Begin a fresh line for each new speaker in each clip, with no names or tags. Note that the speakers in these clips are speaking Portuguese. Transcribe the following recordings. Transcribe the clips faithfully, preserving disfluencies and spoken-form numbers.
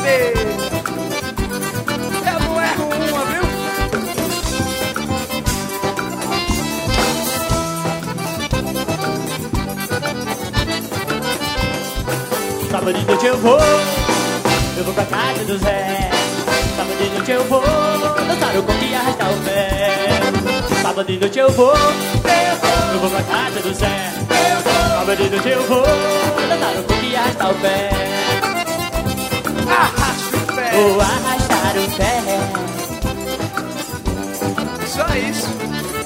abelha. Eu não erro uma, viu?
Sábado de noite eu vou, eu vou pra casa do Zé. Sábado de noite eu vou, dançar o coco e arrastar o pé. Sábado de noite eu vou, eu vou, eu vou pra casa do Zé. Eu vou. Sábado de noite eu vou, dançar o coco e arrastar o pé.
Arrasta o pé.
Vou arrastar o pé.
Só isso.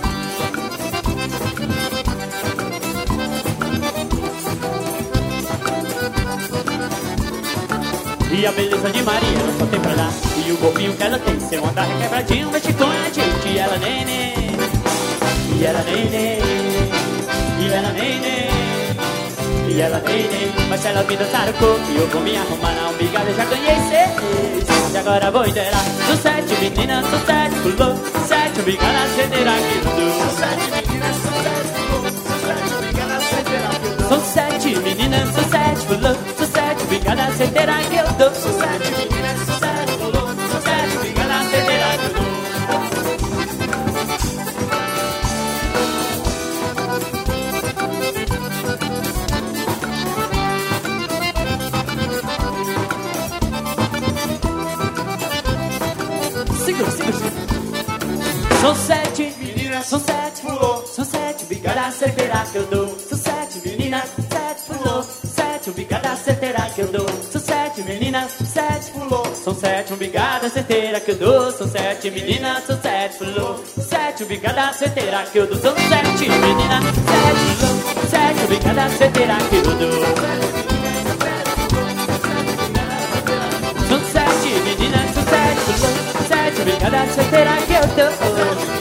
E a beleza de Maria, ela só tem pra dar. E o golfinho que ela tem, seu andar requebradinho, mexe com a gente. E ela nenê, e ela nenê, e ela nenê, e ela nenê. Mas se ela me dançar o coco, eu vou me arrumar na umbigada. Já ganhei seis, e agora vou inteirar. São sete meninas, são sete pulou, sete umbigada, cedeira que mudou.
São sete meninas, são sete pulou, são sete umbigada, cedeira que mudou.
São sete meninas, são sete pulou, são sete umbigada, cedeira que eu dou.
São sete meninas, são sete pulou, são sete umbigada, cedeira que eu dou.
Segura, segura, segura. São sete
Meninas,
são sete
pulou,
são sete umbigada, cedeira que eu dou. São sete meninas, sete pulou, sete umbigada, certeira que eu dou. São sete meninas, sete
pulou.
são sete umbigada, certeira que eu dou. São sete meninas, são sete pulou, sete umbigada, certeira que eu dou. São sete meninas, sete pulou, sete umbigada, certeira que eu dou. São sete meninas, são sete pulou, sete umbigada, certeira que eu dou.